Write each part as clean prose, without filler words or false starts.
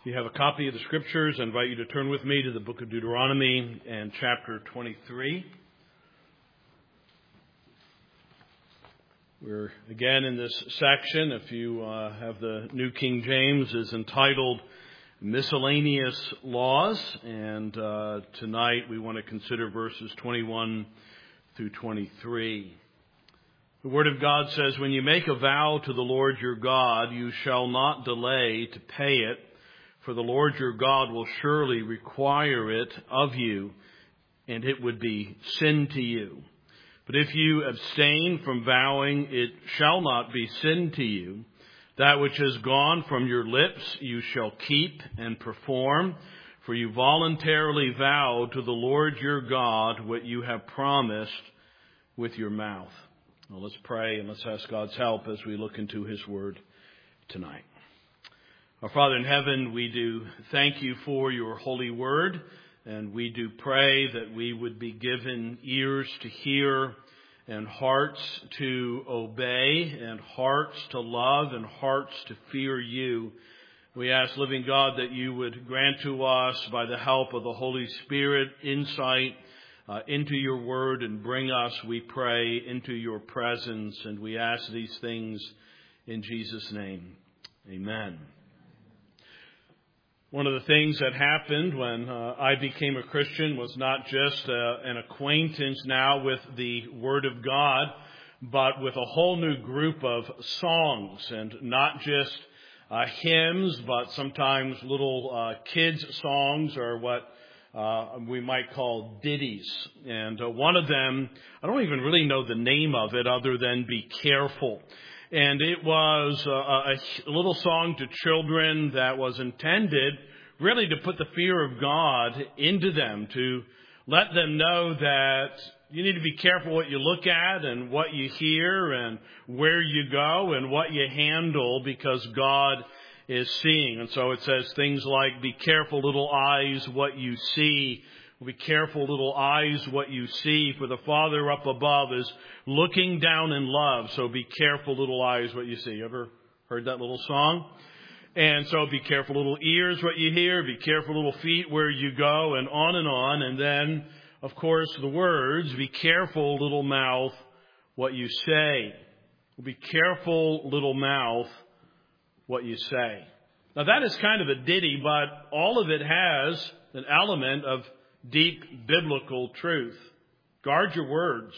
If you have a copy of the Scriptures, I invite you to turn with me to the book of Deuteronomy and chapter 23. We're again in this section, if you have the New King James, is entitled Miscellaneous Laws. And tonight we want to consider verses 21 through 23. The Word of God says, "When you make a vow to the Lord your God, you shall not delay to pay it, for the Lord your God will surely require it of you, and it would be sin to you. But if you abstain from vowing, it shall not be sin to you. That which has gone from your lips you shall keep and perform, for you voluntarily vow to the Lord your God what you have promised with your mouth." Well, let's pray and let's ask God's help as we look into His Word tonight. Our Father in heaven, we do thank you for your holy word, and we do pray that we would be given ears to hear and hearts to obey and hearts to love and hearts to fear you. We ask, living God, that you would grant to us, by the help of the Holy Spirit, insight into your word and bring us, we pray, into your presence. And we ask these things in Jesus' name. Amen. One of the things that happened when I became a Christian was not just an acquaintance now with the Word of God, but with a whole new group of songs, and not just hymns, but sometimes little kids' songs, or what we might call ditties. And one of them, I don't even really know the name of it other than "Be Careful." And it was a little song to children that was intended really to put the fear of God into them, to let them know that you need to be careful what you look at and what you hear and where you go and what you handle, because God is seeing. And so it says things like, "Be careful, little eyes, what you see. Be careful, little eyes, what you see, for the Father up above is looking down in love. So be careful, little eyes, what you see." You ever heard that little song? And so be careful, little ears, what you hear. Be careful, little feet, where you go, and on and on. And then, of course, the words, "Be careful, little mouth, what you say." Be careful, little mouth, what you say. Now that is kind of a ditty, but all of it has an element of deep biblical truth. Guard your words.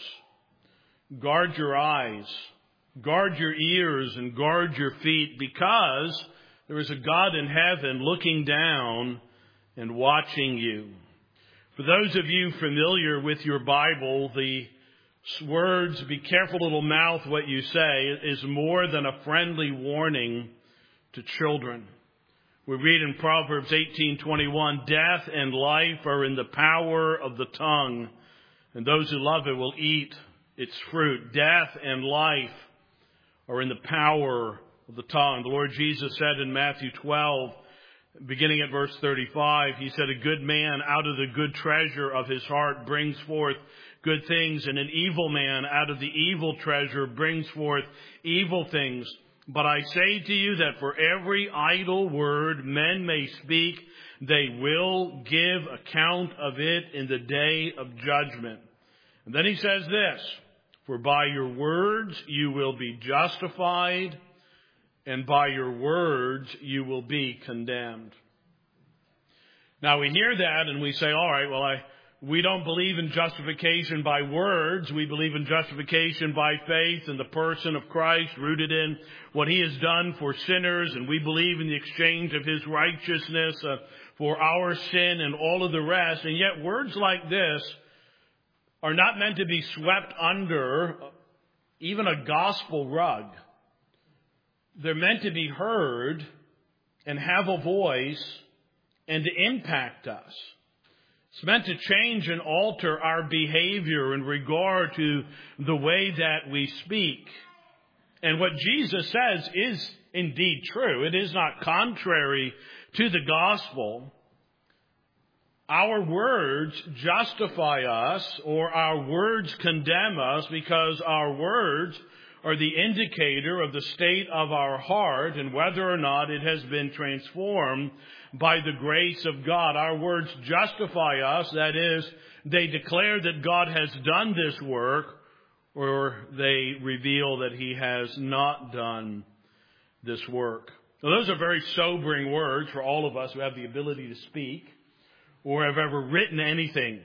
Guard your eyes. Guard your ears and guard your feet, because there is a God in heaven looking down and watching you. For those of you familiar with your Bible, the words, "Be careful, little mouth, what you say," is more than a friendly warning to children. We read in Proverbs 18:21, "Death and life are in the power of the tongue, and those who love it will eat its fruit." Death and life are in the power of the tongue. The Lord Jesus said in Matthew 12, beginning at verse 35, He said, "A good man out of the good treasure of his heart brings forth good things, and an evil man out of the evil treasure brings forth evil things. But I say to you that for every idle word men may speak, they will give account of it in the day of judgment." And then He says this, "For by your words you will be justified, and by your words you will be condemned." Now we hear that and we say, all right, well, we don't believe in justification by words. We believe in justification by faith in the person of Christ, rooted in what He has done for sinners. And we believe in the exchange of His righteousness for our sin and all of the rest. And yet words like this are not meant to be swept under even a gospel rug. They're meant to be heard and have a voice and to impact us. It's meant to change and alter our behavior in regard to the way that we speak. And what Jesus says is indeed true. It is not contrary to the gospel. Our words justify us, or our words condemn us, because our words are the indicator of the state of our heart and whether or not it has been transformed by the grace of God. Our words justify us, that is, they declare that God has done this work, or they reveal that He has not done this work. Now, those are very sobering words for all of us who have the ability to speak or have ever written anything.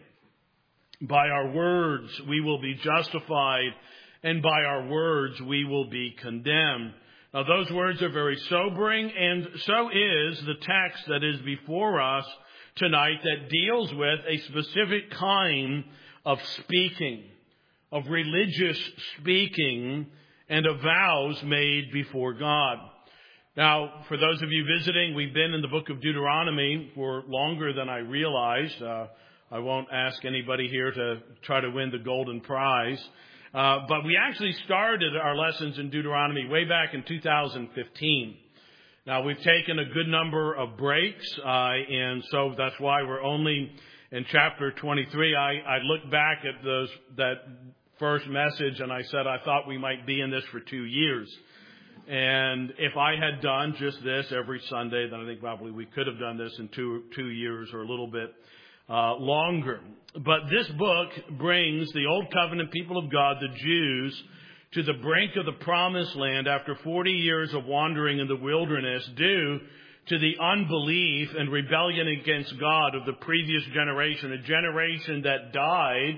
By our words we will be justified, and by our words we will be condemned. Now, those words are very sobering, and so is the text that is before us tonight that deals with a specific kind of speaking, of religious speaking, and of vows made before God. Now, for those of you visiting, we've been in the book of Deuteronomy for longer than I realized. I won't ask anybody here to try to win the golden prize. But we actually started our lessons in Deuteronomy way back in 2015. Now, we've taken a good number of breaks, and so that's why we're only in chapter 23. I looked back at that first message, and I said I thought we might be in this for 2 years. And if I had done just this every Sunday, then I think probably we could have done this in two years or a little bit longer. But this book brings the Old Covenant people of God, the Jews, to the brink of the Promised Land after 40 years of wandering in the wilderness due to the unbelief and rebellion against God of the previous generation, a generation that died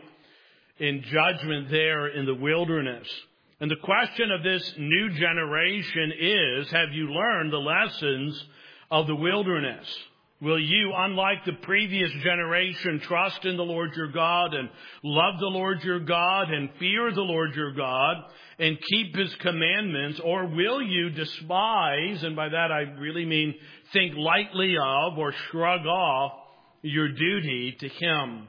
in judgment there in the wilderness. And the question of this new generation is, have you learned the lessons of the wilderness? Will you, unlike the previous generation, trust in the Lord your God and love the Lord your God and fear the Lord your God and keep His commandments? Or will you despise, and by that I really mean think lightly of or shrug off your duty to Him?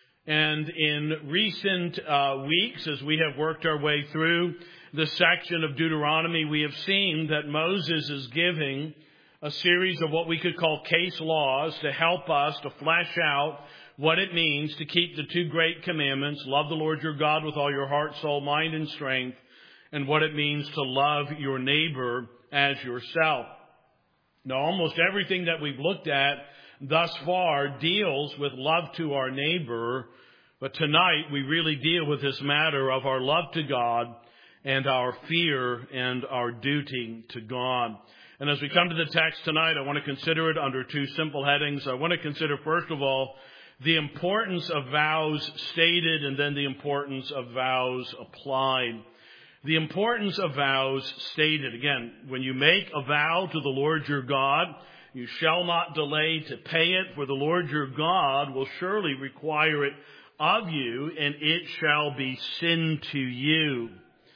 And in recent weeks, as we have worked our way through the section of Deuteronomy, we have seen that Moses is giving a series of what we could call case laws to help us to flesh out what it means to keep the two great commandments, love the Lord your God with all your heart, soul, mind, and strength, and what it means to love your neighbor as yourself. Now, almost everything that we've looked at thus far deals with love to our neighbor, but tonight we really deal with this matter of our love to God and our fear and our duty to God. And as we come to the text tonight, I want to consider it under two simple headings. I want to consider, first of all, the importance of vows stated, and then the importance of vows applied. The importance of vows stated. Again, when you make a vow to the Lord your God, you shall not delay to pay it, for the Lord your God will surely require it of you, and it shall be sin to you.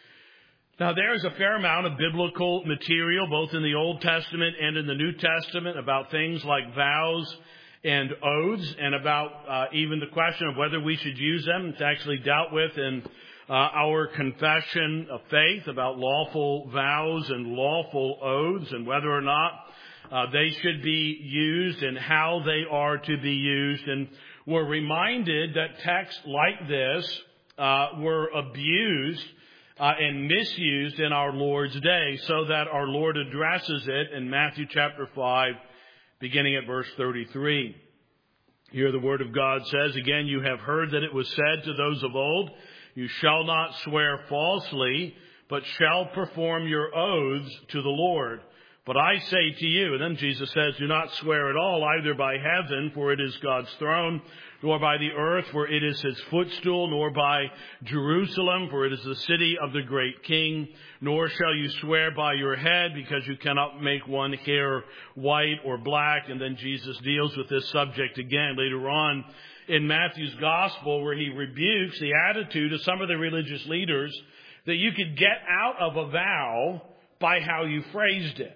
Now, there's a fair amount of biblical material, both in the Old Testament and in the New Testament, about things like vows and oaths, and about even the question of whether we should use them. It's actually dealt with in our confession of faith about lawful vows and lawful oaths, and whether or not they should be used and how they are to be used. And we're reminded that texts like this were abused and misused in our Lord's day, so that our Lord addresses it in Matthew chapter 5, beginning at verse 33. Here the Word of God says, "Again, you have heard that it was said to those of old, you shall not swear falsely, but shall perform your oaths to the Lord. But I say to you," and then Jesus says, "do not swear at all, either by heaven, for it is God's throne, nor by the earth, for it is His footstool, nor by Jerusalem, for it is the city of the great King. Nor shall you swear by your head, because you cannot make one hair white or black." And then Jesus deals with this subject again later on in Matthew's gospel, where He rebukes the attitude of some of the religious leaders that you could get out of a vow by how you phrased it.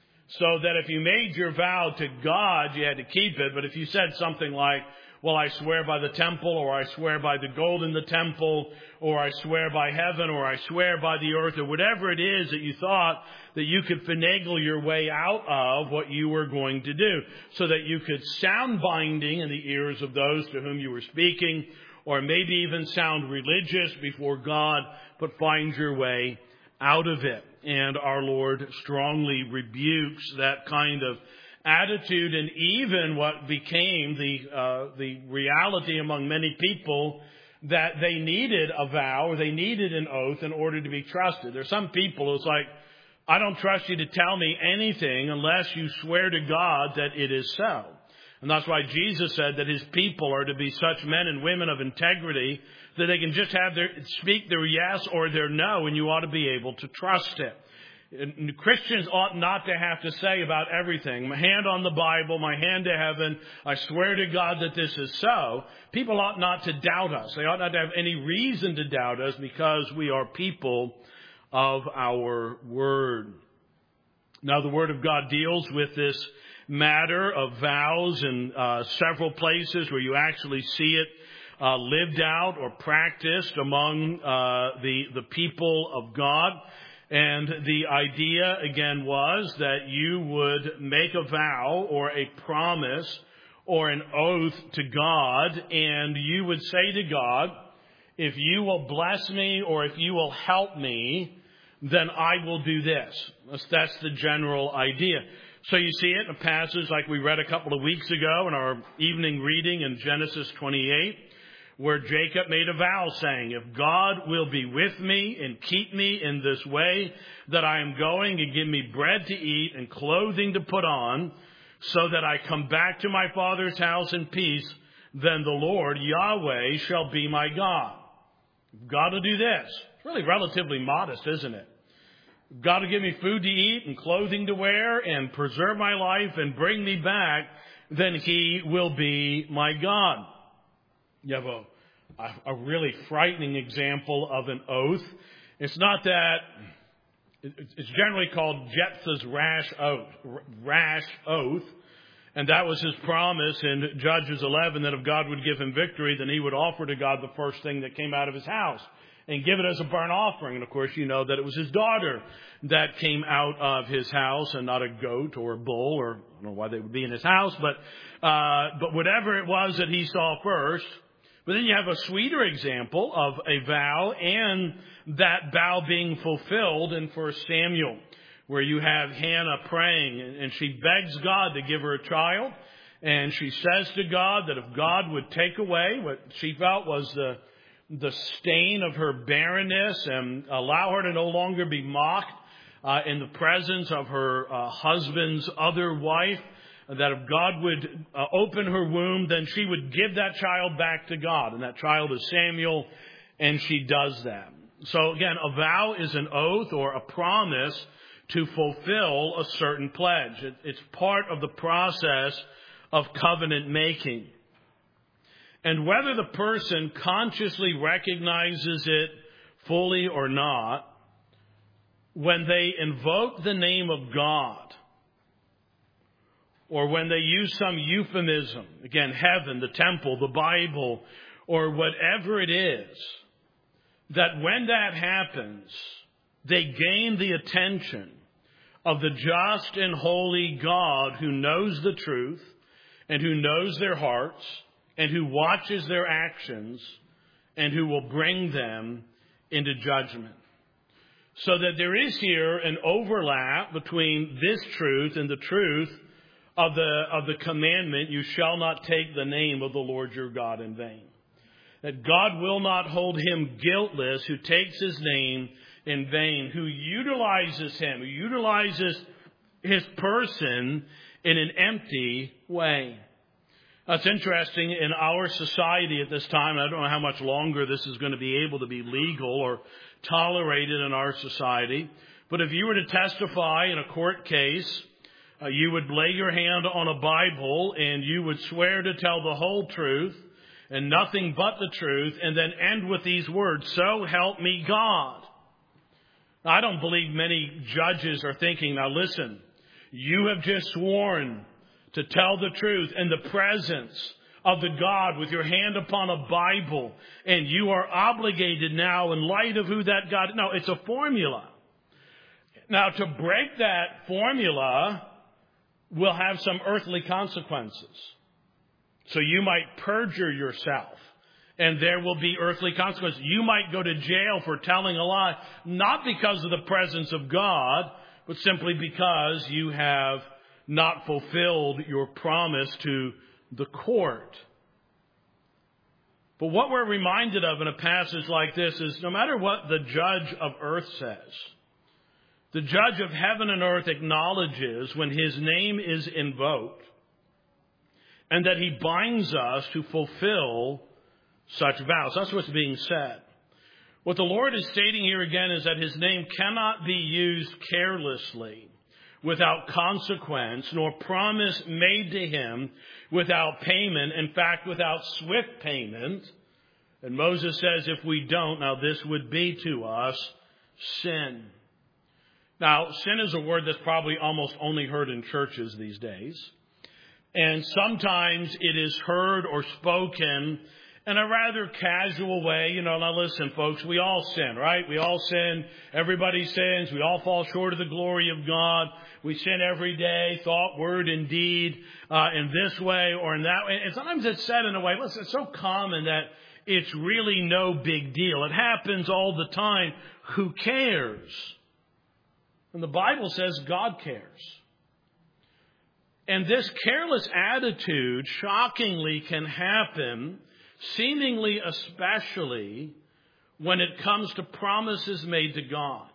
So that if you made your vow to God, you had to keep it. But if you said something like, "Well, I swear by the temple," or "I swear by the gold in the temple," or "I swear by heaven," or "I swear by the earth," or whatever it is that you thought that you could finagle your way out of what you were going to do, so that you could sound binding in the ears of those to whom you were speaking, or maybe even sound religious before God, but find your way out of it. And our Lord strongly rebukes that kind of attitude, and even what became the reality among many people, that they needed a vow or they needed an oath in order to be trusted. There's some people who's like, I don't trust you to tell me anything unless you swear to God that it is so. And that's why Jesus said that his people are to be such men and women of integrity that they can just speak their yes or their no, and you ought to be able to trust it. And Christians ought not to have to say about everything, my hand on the Bible, my hand to heaven, I swear to God that this is so. People ought not to doubt us. They ought not to have any reason to doubt us because we are people of our word. Now, the Word of God deals with this matter of vows in several places where you actually see it lived out or practiced among the people of God. And the idea, again, was that you would make a vow or a promise or an oath to God, and you would say to God, if you will bless me or if you will help me, then I will do this. That's the general idea. So you see it in a passage like we read a couple of weeks ago in our evening reading in Genesis 28, where Jacob made a vow saying, if God will be with me and keep me in this way that I am going and give me bread to eat and clothing to put on, so that I come back to my father's house in peace, then the Lord, Yahweh, shall be my God. God will do this. It's really relatively modest, isn't it? God will give me food to eat and clothing to wear and preserve my life and bring me back, then he will be my God. You have a really frightening example of an oath. It's not that, it's generally called Jephthah's rash oath. And that was his promise in Judges 11, that if God would give him victory, then he would offer to God the first thing that came out of his house and give it as a burnt offering. And of course, you know that it was his daughter that came out of his house and not a goat or a bull, or I don't know why they would be in his house, but whatever it was that he saw first. But then you have a sweeter example of a vow and that vow being fulfilled in 1 Samuel, where you have Hannah praying and she begs God to give her a child. And she says to God that if God would take away what she felt was the stain of her barrenness and allow her to no longer be mocked in the presence of her husband's other wife, that if God would open her womb, then she would give that child back to God. And that child is Samuel, and she does that. So again, a vow is an oath or a promise to fulfill a certain pledge. It's part of the process of covenant making. And whether the person consciously recognizes it fully or not, when they invoke the name of God, or when they use some euphemism, again, heaven, the temple, the Bible, or whatever it is, that when that happens, they gain the attention of the just and holy God who knows the truth and who knows their hearts and who watches their actions and who will bring them into judgment. So that there is here an overlap between this truth and the truth of the commandment, you shall not take the name of the Lord your God in vain. That God will not hold him guiltless who takes his name in vain, who utilizes him, who utilizes his person in an empty way. That's interesting in our society at this time. I don't know how much longer this is going to be able to be legal or tolerated in our society. But if you were to testify in a court case, you would lay your hand on a Bible and you would swear to tell the whole truth and nothing but the truth, and then end with these words, so help me God. Now, I don't believe many judges are thinking, now listen, you have just sworn to tell the truth in the presence of the God with your hand upon a Bible, and you are obligated now in light of who that God is. No, it's a formula. Now, to break that formula will have some earthly consequences. So you might perjure yourself And there will be earthly consequences. You might go to jail for telling a lie, not because of the presence of God, but simply because you have not fulfilled your promise to the court. But what we're reminded of in a passage like this is no matter what the judge of earth says, the judge of heaven and earth acknowledges when his name is invoked and that he binds us to fulfill such vows. That's what's being said. What the Lord is stating here again is that his name cannot be used carelessly, without consequence, nor promise made to him without payment. In fact, without swift payment. And Moses says if we don't, now this would be to us sin. Now, sin is a word that's probably almost only heard in churches these days. And sometimes it is heard or spoken in a rather casual way. Now listen, folks, we all sin, right? We all sin. Everybody sins. We all fall short of the glory of God. We sin every day, thought, word, and deed, in this way or in that way. And sometimes it's said in a way, listen, it's so common that it's really no big deal. It happens all the time. Who cares? And the Bible says God cares. And this careless attitude, shockingly, can happen, seemingly especially, when it comes to promises made to God.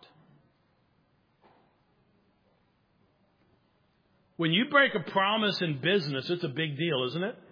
When you break a promise in business, it's a big deal, isn't it?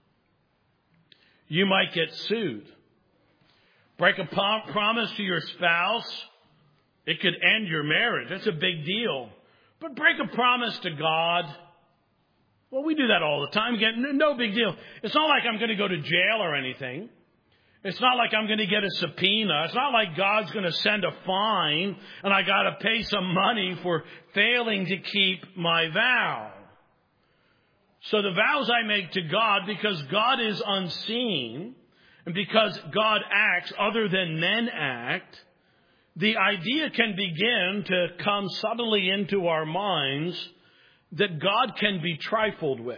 You might get sued. Break a promise to your spouse, it could end your marriage. That's a big deal. But break a promise to God, well, we do that all the time. Again, no big deal. It's not like I'm going to go to jail or anything. It's not like I'm going to get a subpoena. It's not like God's going to send a fine and I got to pay some money for failing to keep my vow. So the vows I make to God, because God is unseen and because God acts other than men act, the idea can begin to come subtly into our minds that God can be trifled with.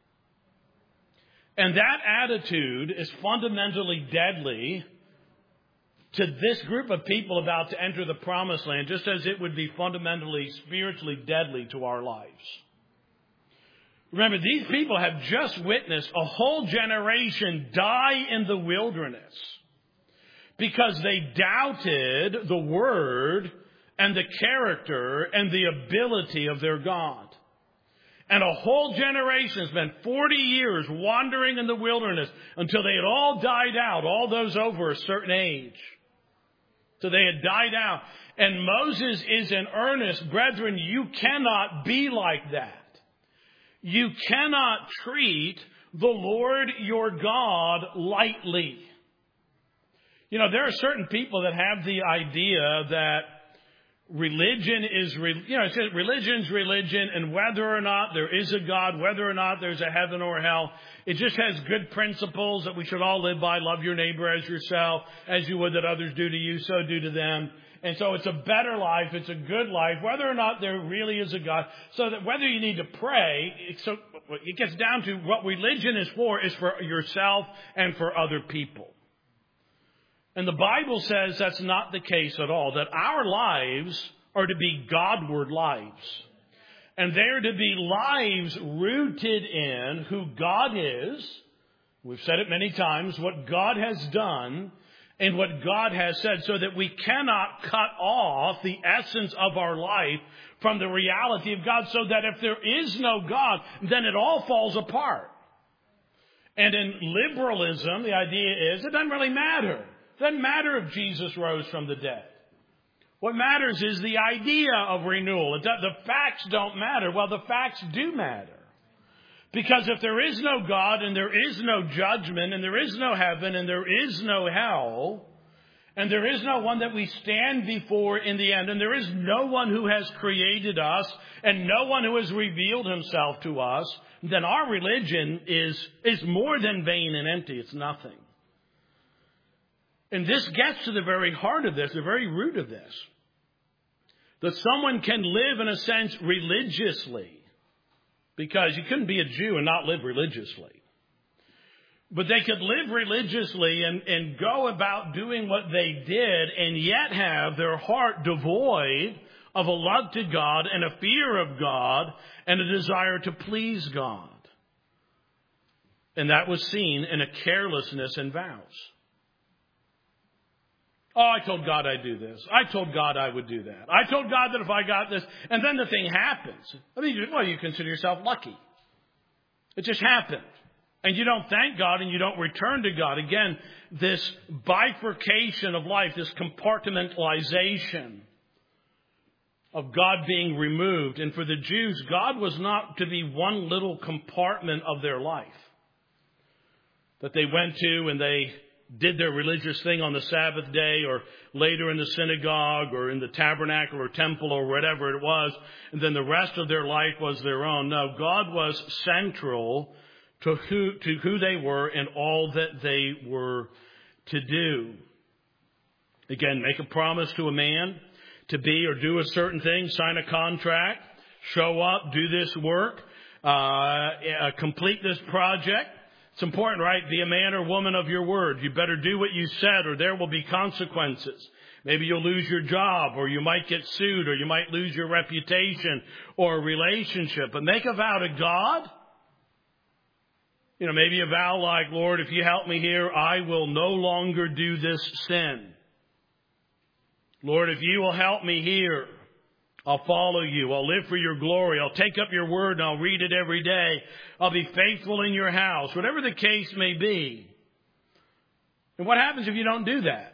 And that attitude is fundamentally deadly to this group of people about to enter the promised land, just as it would be fundamentally, spiritually deadly to our lives. Remember, these people have just witnessed a whole generation die in the wilderness because they doubted the word and the character and the ability of their God. And a whole generation spent 40 years wandering in the wilderness until they had all died out, all those over a certain age. So they had died out. And Moses is in earnest, brethren, you cannot be like that. You cannot treat the Lord your God lightly. There are certain people that have the idea that religion is, religion's religion, and whether or not there is a God, whether or not there's a heaven or hell, it just has good principles that we should all live by. Love your neighbor as yourself, as you would that others do to you, so do to them. And so it's a better life, it's a good life, whether or not there really is a God. So that whether you need to pray, so it gets down to what religion is for yourself and for other people. And the Bible says that's not the case at all, that our lives are to be Godward lives. And they're to be lives rooted in who God is. We've said it many times, what God has done and what God has said, so that we cannot cut off the essence of our life from the reality of God, so that if there is no God, then it all falls apart. And in liberalism, the idea is it doesn't really matter. It doesn't matter if Jesus rose from the dead. What matters is the idea of renewal. The facts don't matter. Well, the facts do matter. Because if there is no God and there is no judgment and there is no heaven and there is no hell and there is no one that we stand before in the end and there is no one who has created us and no one who has revealed himself to us, then our religion is more than vain and empty. It's nothing. And this gets to the very heart of this, the very root of this. That someone can live, in a sense, religiously. Because you couldn't be a Jew and not live religiously. But they could live religiously and go about doing what they did and yet have their heart devoid of a love to God and a fear of God and a desire to please God. And that was seen in a carelessness in vows. Oh, I told God I'd do this. I told God I would do that. I told God that if I got this, and then the thing happens. I mean, well, you consider yourself lucky. It just happened. And you don't thank God and you don't return to God. Again, this bifurcation of life, this compartmentalization of God being removed. And for the Jews, God was not to be one little compartment of their life that they went to and they did their religious thing on the Sabbath day or later in the synagogue or in the tabernacle or temple or whatever it was. And then the rest of their life was their own. No, God was central to who they were and all that they were to do. Again, make a promise to a man to be or do a certain thing, sign a contract, show up, do this work, complete this project. It's important, right? Be a man or woman of your word. You better do what you said or there will be consequences. Maybe you'll lose your job or you might get sued or you might lose your reputation or a relationship. But make a vow to God. You know, maybe a vow like, Lord, if you help me here, I will no longer do this sin. Lord, if you will help me here, I'll follow you. I'll live for your glory. I'll take up your word and I'll read it every day. I'll be faithful in your house, whatever the case may be. And what happens if you don't do that?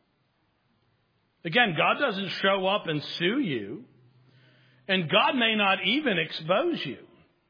Again, God doesn't show up and sue you. And God may not even expose you.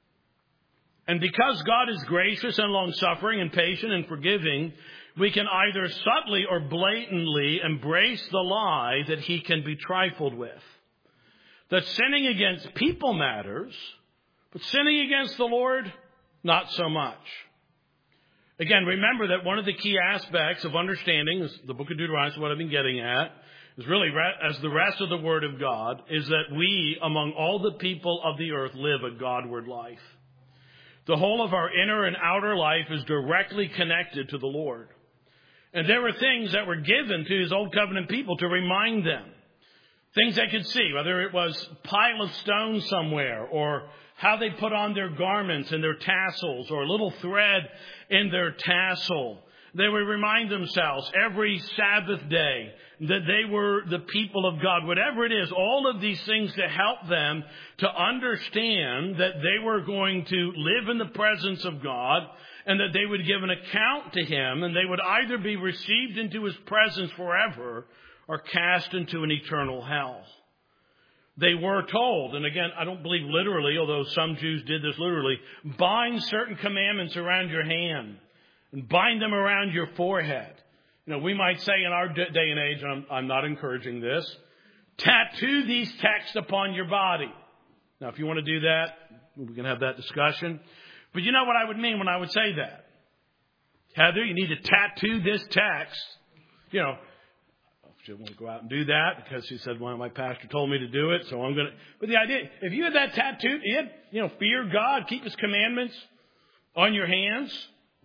And because God is gracious and long-suffering and patient and forgiving, we can either subtly or blatantly embrace the lie that he can be trifled with. That sinning against people matters, but sinning against the Lord, not so much. Again, remember that one of the key aspects of understanding the book of Deuteronomy, is what I've been getting at, is really, as the rest of the Word of God, is that we, among all the people of the earth, live a Godward life. The whole of our inner and outer life is directly connected to the Lord. And there were things that were given to his old covenant people to remind them. Things they could see, whether it was a pile of stones somewhere or how they put on their garments and their tassels or a little thread in their tassel. They would remind themselves every Sabbath day that they were the people of God. Whatever it is, all of these things to help them to understand that they were going to live in the presence of God and that they would give an account to him and they would either be received into his presence forever or cast into an eternal hell. They were told, and again, I don't believe literally, although some Jews did this literally, bind certain commandments around your hand and bind them around your forehead. You know, we might say in our day and age, and I'm not encouraging this, tattoo these texts upon your body. Now, if you want to do that, we can have that discussion. But you know what I would mean when I would say that? Heather, you need to tattoo this text. You know, she didn't want to go out and do that because she said, well, my pastor told me to do it, so I'm going to. But the idea, if you had that tattooed, fear God, keep his commandments on your hands.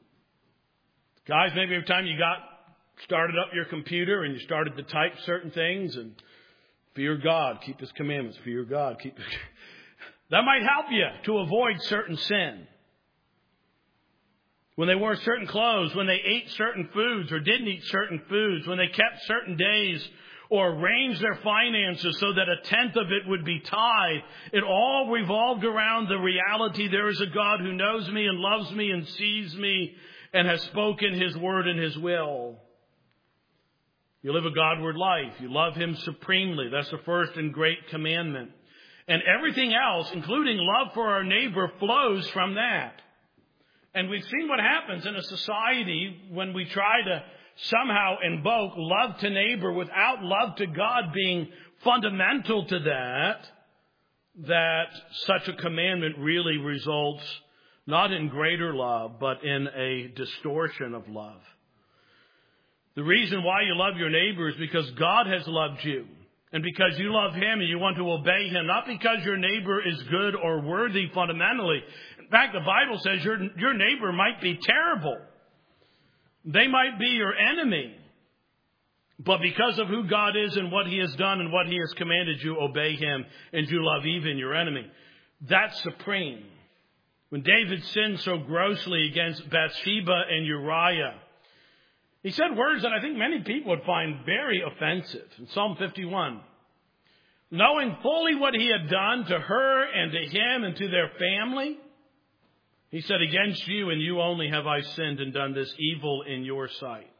Guys, maybe every time you started up your computer and you started to type certain things and fear God, keep his commandments, fear God, keep his. That might help you to avoid certain sin. When they wore certain clothes, when they ate certain foods or didn't eat certain foods, when they kept certain days or arranged their finances so that a tenth of it would be tithe, it all revolved around the reality there is a God who knows me and loves me and sees me and has spoken his word and his will. You live a Godward life. You love him supremely. That's the first and great commandment. And everything else, including love for our neighbor, flows from that. And we've seen what happens in a society when we try to somehow invoke love to neighbor without love to God being fundamental to that such a commandment really results not in greater love, but in a distortion of love. The reason why you love your neighbor is because God has loved you. And because you love him and you want to obey him, not because your neighbor is good or worthy fundamentally. In fact, the Bible says your neighbor might be terrible. They might be your enemy, but because of who God is and what He has done and what He has commanded, you obey Him and you love even your enemy. That's supreme. When David sinned so grossly against Bathsheba and Uriah, he said words that I think many people would find very offensive. In Psalm 51, knowing fully what he had done to her and to him and to their family, he said, against you and you only have I sinned and done this evil in your sight.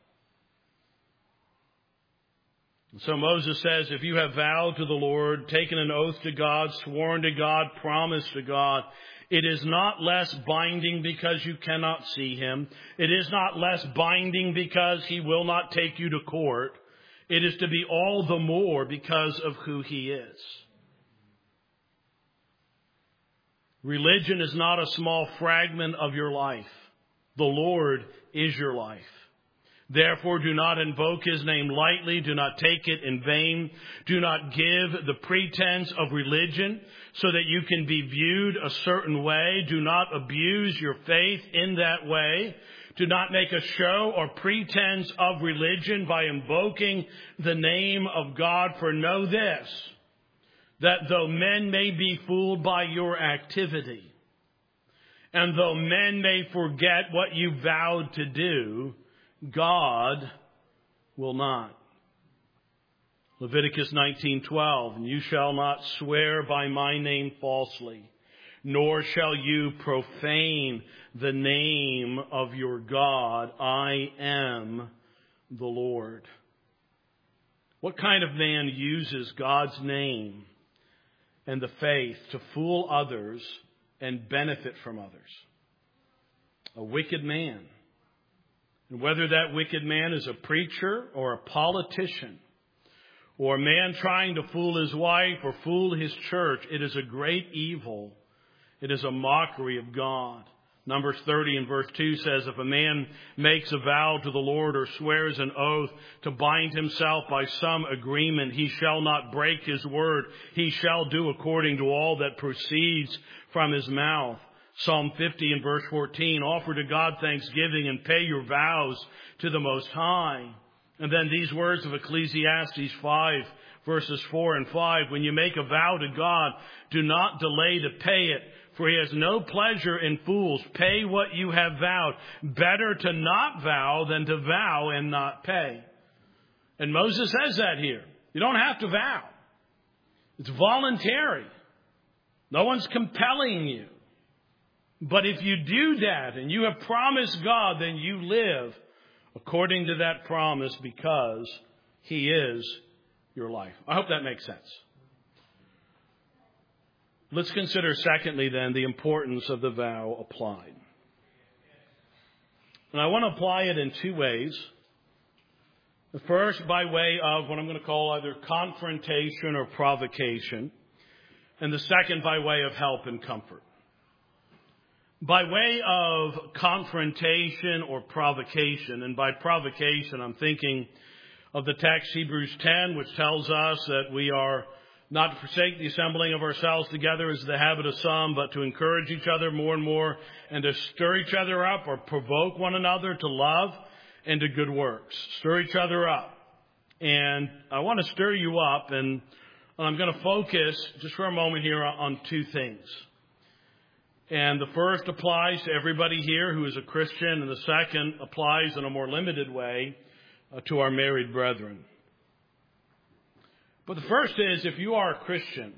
And so Moses says, if you have vowed to the Lord, taken an oath to God, sworn to God, promised to God, it is not less binding because you cannot see Him. It is not less binding because He will not take you to court. It is to be all the more because of who He is. Religion is not a small fragment of your life. The Lord is your life. Therefore, do not invoke His name lightly. Do not take it in vain. Do not give the pretense of religion so that you can be viewed a certain way. Do not abuse your faith in that way. Do not make a show or pretense of religion by invoking the name of God. For know this, that though men may be fooled by your activity, and though men may forget what you vowed to do, God will not. Leviticus 19:12, and you shall not swear by my name falsely, nor shall you profane the name of your God. I am the Lord. What kind of man uses God's name and the faith to fool others and benefit from others? A wicked man. And whether that wicked man is a preacher or a politician or a man trying to fool his wife or fool his church, it is a great evil. It is a mockery of God. Numbers 30 and verse 2 says, if a man makes a vow to the Lord or swears an oath to bind himself by some agreement, he shall not break his word. He shall do according to all that proceeds from his mouth. Psalm 50 and verse 14, offer to God thanksgiving and pay your vows to the Most High. And then these words of Ecclesiastes 5, verses 4 and 5, when you make a vow to God, do not delay to pay it, for He has no pleasure in fools. Pay what you have vowed. Better to not vow than to vow and not pay. And Moses says that here. You don't have to vow. It's voluntary. No one's compelling you. But if you do that and you have promised God, then you live according to that promise because He is your life. I hope that makes sense. Let's consider, secondly, then, the importance of the vow applied. And I want to apply it in two ways. The first, by way of what I'm going to call either confrontation or provocation. And the second, by way of help and comfort. By way of confrontation or provocation, and by provocation I'm thinking of the text Hebrews 10, which tells us that we are not to forsake the assembling of ourselves together as the habit of some, but to encourage each other more and more, and to stir each other up or provoke one another to love and to good works. Stir each other up. And I want to stir you up, and I'm going to focus just for a moment here on two things. And the first applies to everybody here who is a Christian, and the second applies in a more limited way to our married brethren. But the first is, if you are a Christian,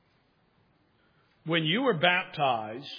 when you were baptized,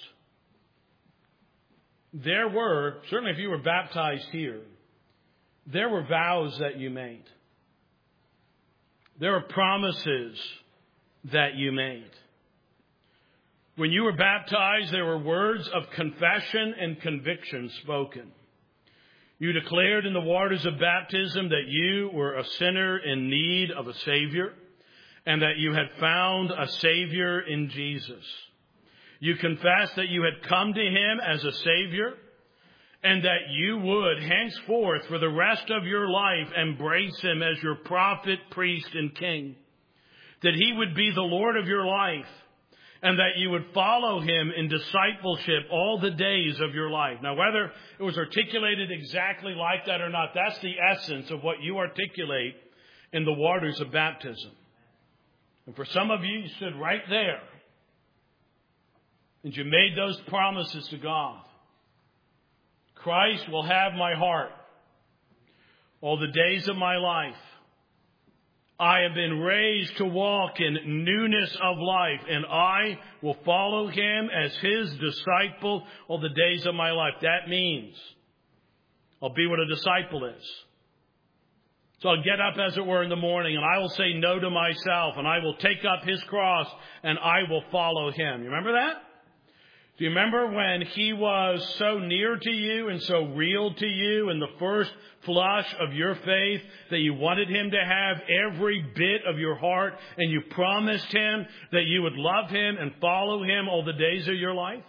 there were, certainly if you were baptized here, there were vows that you made. There were promises that you made. When you were baptized, there were words of confession and conviction spoken. You declared in the waters of baptism that you were a sinner in need of a Savior, and that you had found a Savior in Jesus. You confessed that you had come to Him as a Savior, and that you would henceforth for the rest of your life embrace Him as your prophet, priest, and king. That He would be the Lord of your life, and that you would follow him in discipleship all the days of your life. Now, whether it was articulated exactly like that or not, that's the essence of what you articulate in the waters of baptism. And for some of you, you stood right there, and you made those promises to God. Christ will have my heart all the days of my life. I have been raised to walk in newness of life, and I will follow him as his disciple all the days of my life. That means I'll be what a disciple is. So I'll get up, as it were, in the morning, and I will say no to myself, and I will take up his cross, and I will follow him. You remember that? Do you remember when he was so near to you and so real to you in the first flush of your faith that you wanted him to have every bit of your heart, and you promised him that you would love him and follow him all the days of your life?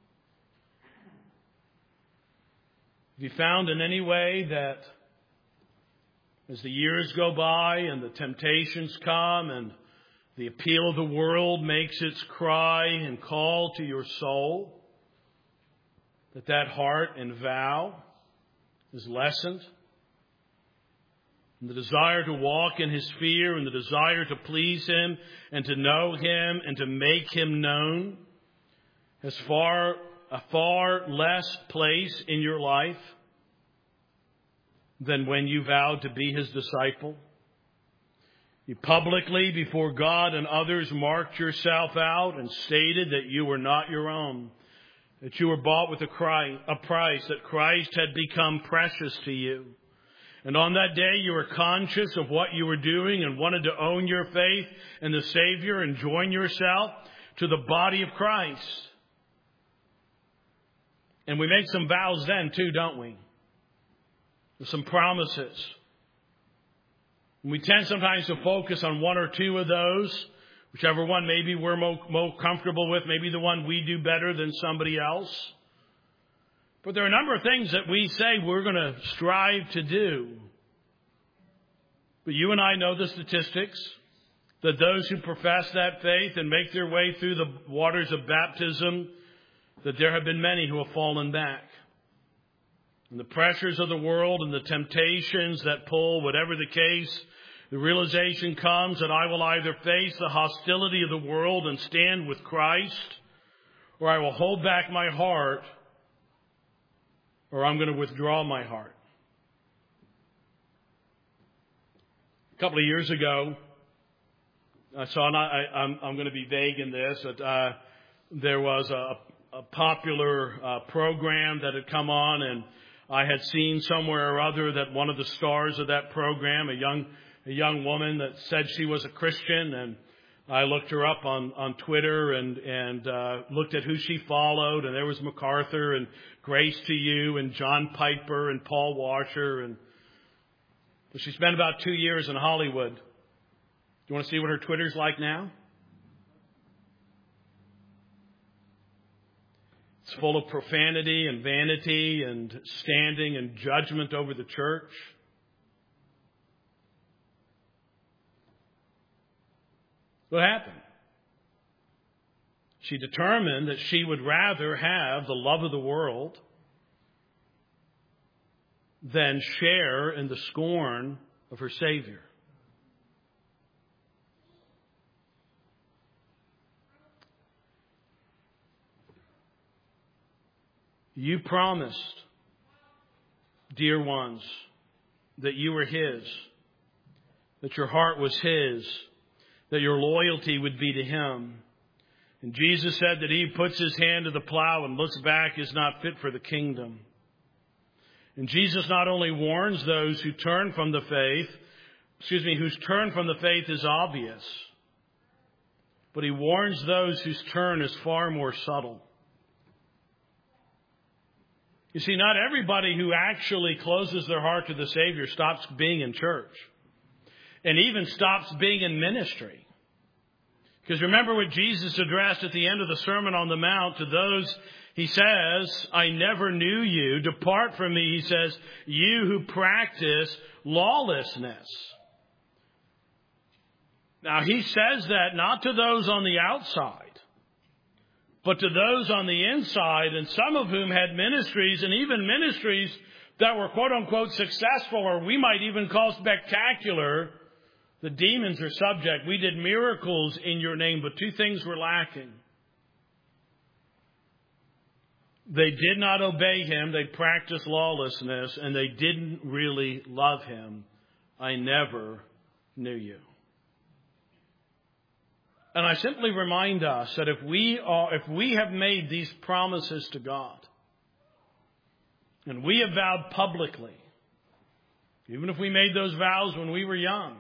Have you found in any way that as the years go by and the temptations come and the appeal of the world makes its cry and call to your soul, that heart and vow is lessened? And the desire to walk in his fear and the desire to please him and to know him and to make him known has a far less place in your life than when you vowed to be his disciple. You publicly, before God and others, marked yourself out and stated that you were not your own, that you were bought with a price, that Christ had become precious to you. And on that day, you were conscious of what you were doing and wanted to own your faith in the Savior and join yourself to the body of Christ. And we make some vows then too, don't we? There's some promises. We tend sometimes to focus on one or two of those, whichever one maybe we're more comfortable with, maybe the one we do better than somebody else. But there are a number of things that we say we're going to strive to do. But you and I know the statistics, that those who profess that faith and make their way through the waters of baptism, that there have been many who have fallen back. And the pressures of the world and the temptations that pull, whatever the case, the realization comes that I will either face the hostility of the world and stand with Christ, or I will hold back my heart, or I'm going to withdraw my heart. A couple of years ago, I saw, and I'm going to be vague in this, but there was a popular program that had come on, and I had seen somewhere or other that one of the stars of that program, a young woman that said she was a Christian, and I looked her up on Twitter and looked at who she followed, and there was MacArthur and Grace to You and John Piper and Paul Washer, and she spent about 2 years in Hollywood. Do you want to see what her Twitter's like now? It's full of profanity and vanity and standing and judgment over the church. What happened? She determined that she would rather have the love of the world than share in the scorn of her Savior. You promised, dear ones, that you were His, that your heart was His, that your loyalty would be to Him. And Jesus said that he who puts his hand to the plow and looks back is not fit for the kingdom. And Jesus not only warns those who turn from the faith, whose turn from the faith is obvious, but he warns those whose turn is far more subtle. You see, not everybody who actually closes their heart to the Savior stops being in church and even stops being in ministry. Because remember what Jesus addressed at the end of the Sermon on the Mount to those, he says, I never knew you. Depart from me, he says, you who practice lawlessness. Now, he says that not to those on the outside, but to those on the inside, and some of whom had ministries, and even ministries that were quote-unquote successful, or we might even call spectacular, the demons are subject. We did miracles in your name, but two things were lacking. They did not obey him. They practiced lawlessness, and they didn't really love him. I never knew you. And I simply remind us that if we have made these promises to God, and we have vowed publicly, even if we made those vows when we were young,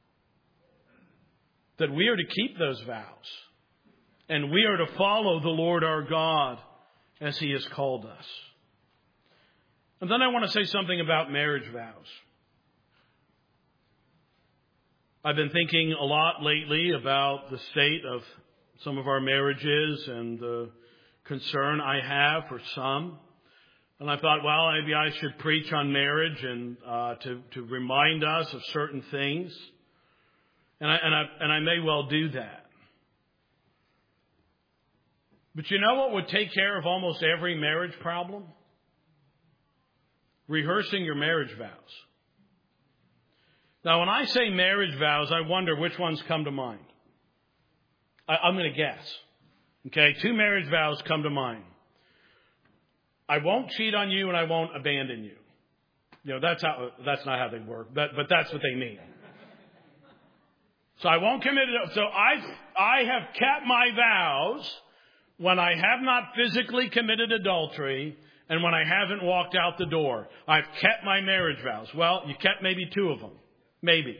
that we are to keep those vows, and we are to follow the Lord our God as he has called us. And then I want to say something about marriage vows. I've been thinking a lot lately about the state of some of our marriages and the concern I have for some. And I thought, well, maybe I should preach on marriage and to remind us of certain things. And I may well do that. But you know what would take care of almost every marriage problem? Rehearsing your marriage vows. Now, when I say marriage vows, I wonder which ones come to mind. I'm going to guess. Okay, 2 marriage vows come to mind. I won't cheat on you and I won't abandon you. You know, that's not how they work, but that's what they mean. So I won't commit it. So I have kept my vows when I have not physically committed adultery and when I haven't walked out the door. I've kept my marriage vows. Well, you kept maybe 2 of them. Maybe.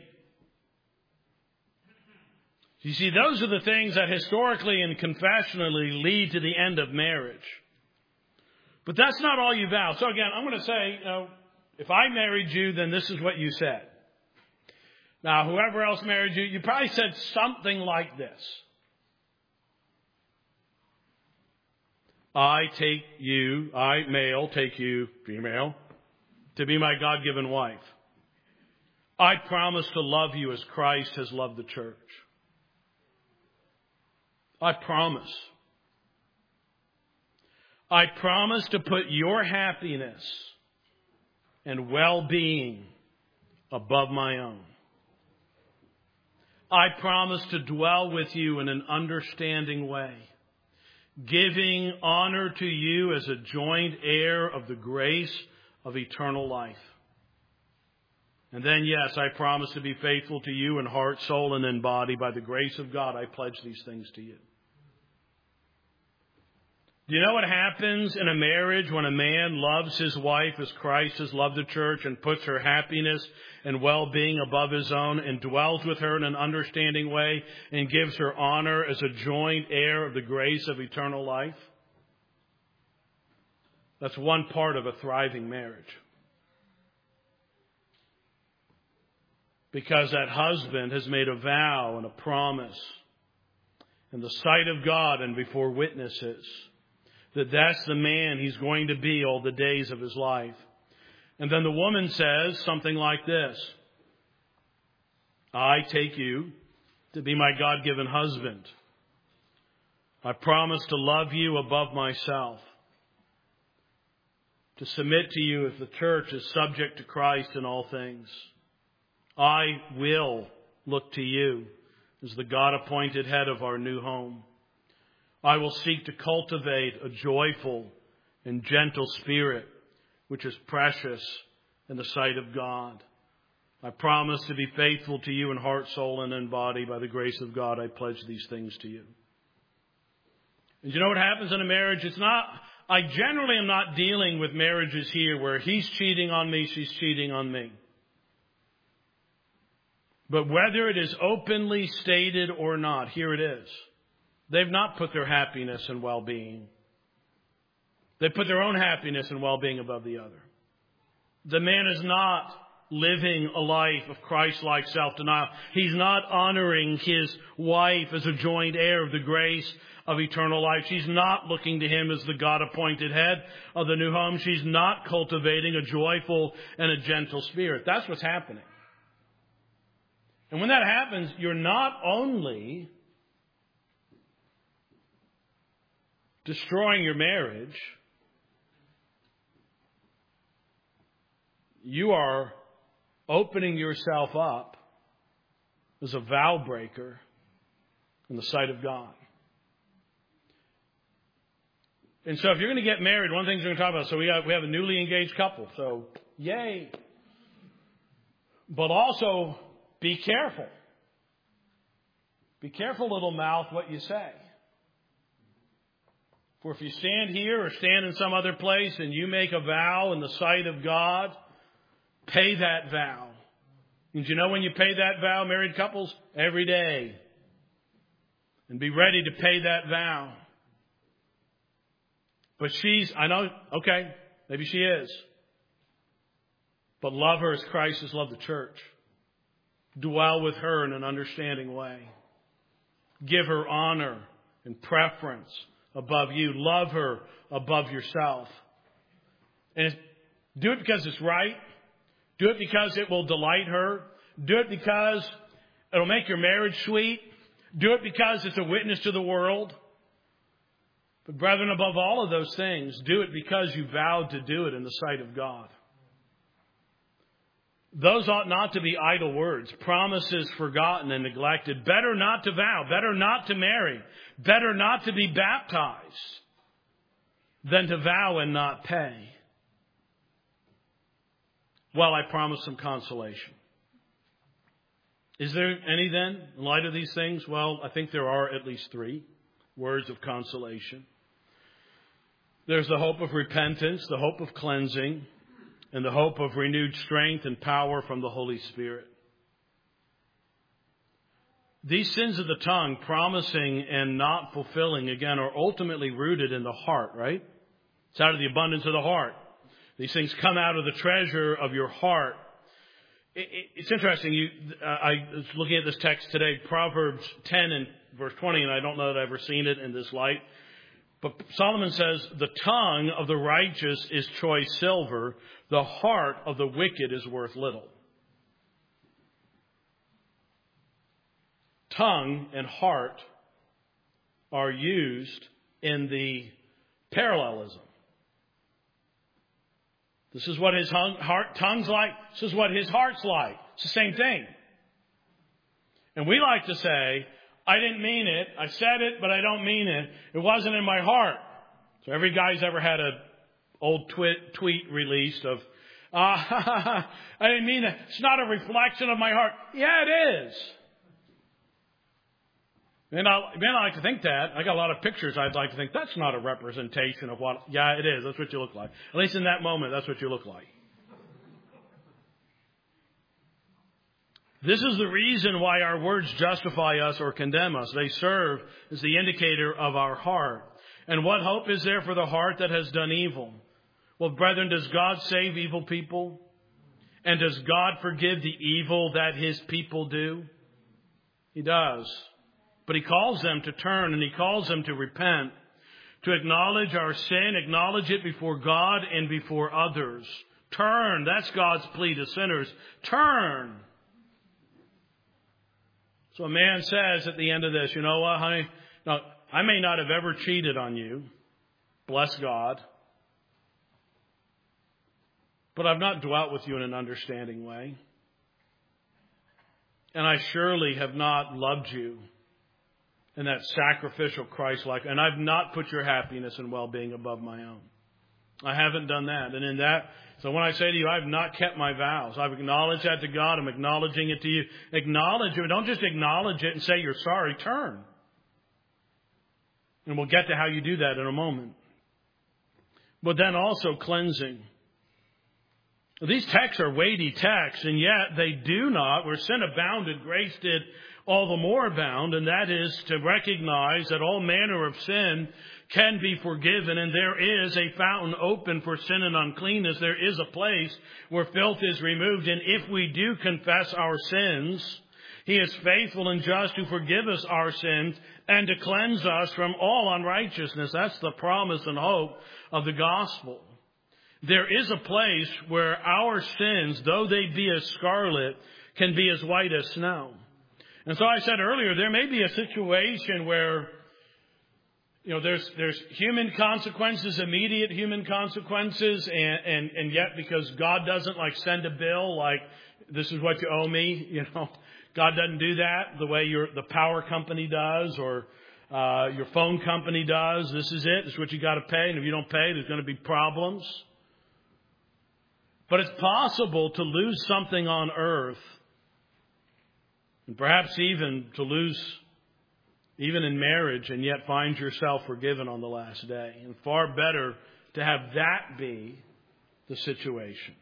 You see, those are the things that historically and confessionally lead to the end of marriage. But that's not all you vow. So again, I'm going to say, if I married you, then this is what you said. Now, whoever else married you, you probably said something like this. I, male, take you, female, to be my God-given wife. I promise to love you as Christ has loved the church. I promise. I promise to put your happiness and well-being above my own. I promise to dwell with you in an understanding way, giving honor to you as a joint heir of the grace of eternal life. And then, yes, I promise to be faithful to you in heart, soul, and in body. By the grace of God, I pledge these things to you. Do you know what happens in a marriage when a man loves his wife as Christ has loved the church and puts her happiness and well-being above his own and dwells with her in an understanding way and gives her honor as a joint heir of the grace of eternal life? That's one part of a thriving marriage. Because that husband has made a vow and a promise in the sight of God and before witnesses that that's the man he's going to be all the days of his life. And then the woman says something like this. I take you to be my God-given husband. I promise to love you above myself. To submit to you as the church is subject to Christ in all things. I will look to you as the God-appointed head of our new home. I will seek to cultivate a joyful and gentle spirit, which is precious in the sight of God. I promise to be faithful to you in heart, soul, and in body. By the grace of God, I pledge these things to you. And you know what happens in a marriage? I generally am not dealing with marriages here where he's cheating on me, she's cheating on me. But whether it is openly stated or not, here it is. They've not put their happiness and well-being. They put their own happiness and well-being above the other. The man is not living a life of Christ-like self-denial. He's not honoring his wife as a joint heir of the grace of eternal life. She's not looking to him as the God-appointed head of the new home. She's not cultivating a joyful and a gentle spirit. That's what's happening. And when that happens, you're not only destroying your marriage, you are opening yourself up as a vow breaker in the sight of God. And so if you're going to get married, one of the things we're going to talk about, so we have a newly engaged couple, so yay. But also, be careful. Be careful, little mouth, what you say. For if you stand here or stand in some other place and you make a vow in the sight of God, pay that vow. And you know when you pay that vow, married couples? Every day. And be ready to pay that vow. But I know, okay, maybe she is. But love her as Christ has loved the church. Dwell with her in an understanding way. Give her honor and preference above you. Love her above yourself. And do it because it's right. Do it because it will delight her. Do it because it'll make your marriage sweet. Do it because it's a witness to the world. But brethren, above all of those things, do it because you vowed to do it in the sight of God. Those ought not to be idle words, promises forgotten and neglected. Better not to vow, better not to marry, better not to be baptized than to vow and not pay. Well, I promise some consolation. Is there any then, in light of these things? Well, I think there are at least 3 words of consolation. There's the hope of repentance, the hope of cleansing, and the hope of renewed strength and power from the Holy Spirit. These sins of the tongue, promising and not fulfilling, again, are ultimately rooted in the heart, right? It's out of the abundance of the heart. These things come out of the treasure of your heart. It's interesting. I was looking at this text today, Proverbs 10 and verse 20, and I don't know that I've ever seen it in this light. But Solomon says, the tongue of the righteous is choice silver. The heart of the wicked is worth little. Tongue and heart are used in the parallelism. This is what his tongue's like. This is what his heart's like. It's the same thing. And we like to say, I didn't mean it. I said it, but I don't mean it. It wasn't in my heart. So every guy's ever had an old tweet released of, I didn't mean it. It's not a reflection of my heart. Yeah, it is. And I like to think that. I got a lot of pictures I'd like to think that's not a representation of what, yeah, it is. That's what you look like. At least in that moment, that's what you look like. This is the reason why our words justify us or condemn us. They serve as the indicator of our heart. And what hope is there for the heart that has done evil? Well, brethren, does God save evil people? And does God forgive the evil that his people do? He does. But he calls them to turn and he calls them to repent, to acknowledge our sin, acknowledge it before God and before others. Turn. That's God's plea to sinners. Turn. So a man says at the end of this, you know what, honey? Now, I may not have ever cheated on you. Bless God. But I've not dwelt with you in an understanding way. And I surely have not loved you in that sacrificial Christ-like. And I've not put your happiness and well-being above my own. I haven't done that. And in that, so when I say to you, I've not kept my vows. I've acknowledged that to God. I'm acknowledging it to you. Acknowledge it. Don't just acknowledge it and say you're sorry. Turn. And we'll get to how you do that in a moment. But then also cleansing. These texts are weighty texts, and yet they do not, where sin abounded, grace did all the more abound, and that is to recognize that all manner of sin can be forgiven, and there is a fountain open for sin and uncleanness. There is a place where filth is removed, and if we do confess our sins, he is faithful and just to forgive us our sins and to cleanse us from all unrighteousness. That's the promise and hope of the gospel. There is a place where our sins, though they be as scarlet, can be as white as snow. And so I said earlier, there may be a situation where There's human consequences, immediate human consequences, and yet because God doesn't send a bill like, this is what you owe me, God doesn't do that the way the power company does or your phone company does. This is it. This is what you got to pay. And if you don't pay, there's going to be problems. But it's possible to lose something on earth, and perhaps even to lose even in marriage, and yet find yourself forgiven on the last day. And far better to have that be the situation.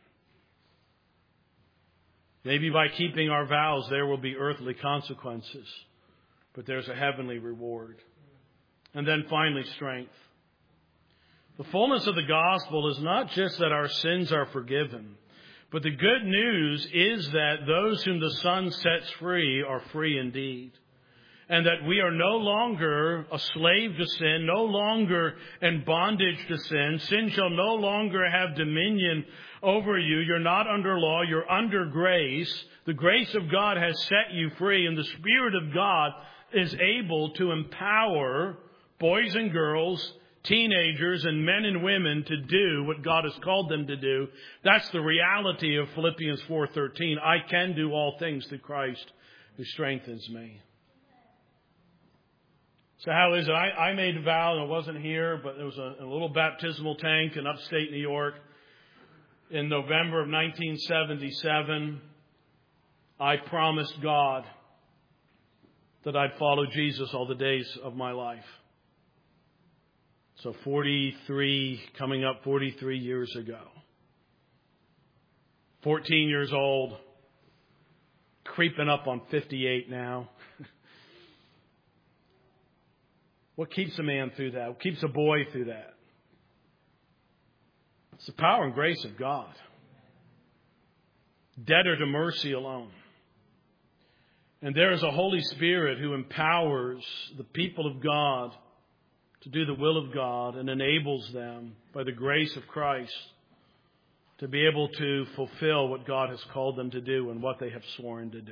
Maybe by keeping our vows, there will be earthly consequences, but there's a heavenly reward. And then finally, strength. The fullness of the gospel is not just that our sins are forgiven, but the good news is that those whom the Son sets free are free indeed. And that we are no longer a slave to sin, no longer in bondage to sin. Sin shall no longer have dominion over you. You're not under law, you're under grace. The grace of God has set you free, and the Spirit of God is able to empower boys and girls, teenagers and men and women to do what God has called them to do. That's the reality of Philippians 4:13. I can do all things through Christ who strengthens me. So how is it? I made a vow, and I wasn't here, but there was a little baptismal tank in upstate New York. In November of 1977, I promised God that I'd follow Jesus all the days of my life. So coming up 43 years ago. 14 years old, creeping up on 58 now. What keeps a man through that? What keeps a boy through that? It's the power and grace of God. Debtor to mercy alone. And there is a Holy Spirit who empowers the people of God to do the will of God and enables them by the grace of Christ to be able to fulfill what God has called them to do and what they have sworn to do.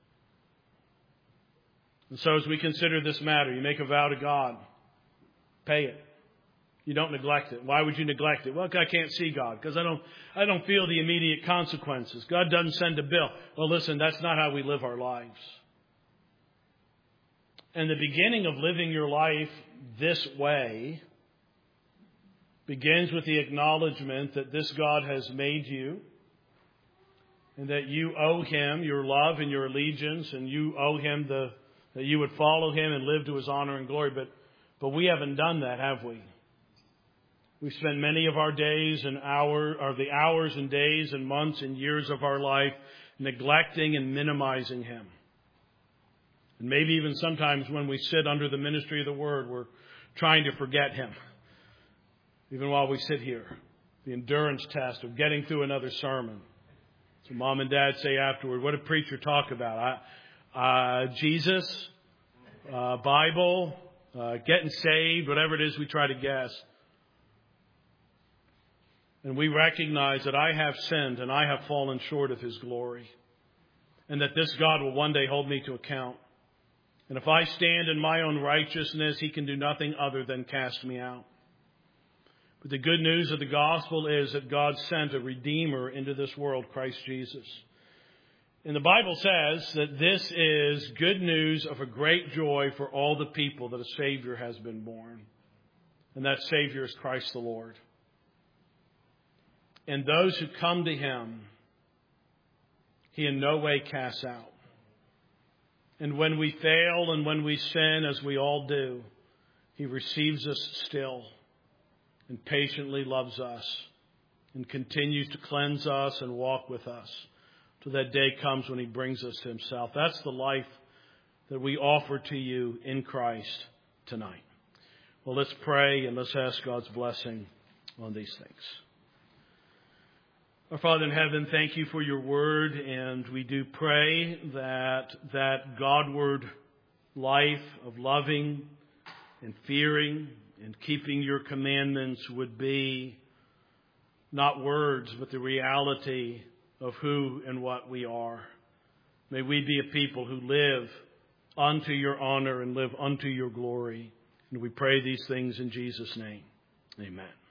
And so as we consider this matter, you make a vow to God, pay it. You don't neglect it. Why would you neglect it? Well, I can't see God because I don't feel the immediate consequences. God doesn't send a bill. Well, listen, that's not how we live our lives. And the beginning of living your life this way begins with the acknowledgement that this God has made you and that you owe Him your love and your allegiance, and you owe Him that you would follow Him and live to His honor and glory. But we haven't done that, have we? We spend many of our days and the hours and days and months and years of our life neglecting and minimizing Him. And maybe even sometimes when we sit under the ministry of the Word, we're trying to forget Him. Even while we sit here. The endurance test of getting through another sermon. So Mom and Dad say afterward, what did preacher talk about? Jesus, Bible, getting saved, whatever it is we try to guess. And we recognize that I have sinned and I have fallen short of His glory. And that this God will one day hold me to account. And if I stand in my own righteousness, He can do nothing other than cast me out. But the good news of the gospel is that God sent a Redeemer into this world, Christ Jesus. And the Bible says that this is good news of a great joy for all the people that a Savior has been born. And that Savior is Christ the Lord. And those who come to Him, He in no way casts out. And when we fail and when we sin, as we all do, He receives us still and patiently loves us and continues to cleanse us and walk with us till that day comes when He brings us to Himself. That's the life that we offer to you in Christ tonight. Well, let's pray and let's ask God's blessing on these things. Our Father in heaven, thank You for Your word, and we do pray that Godward life of loving and fearing and keeping Your commandments would be not words, but the reality of who and what we are. May we be a people who live unto Your honor and live unto Your glory. And we pray these things in Jesus' name. Amen.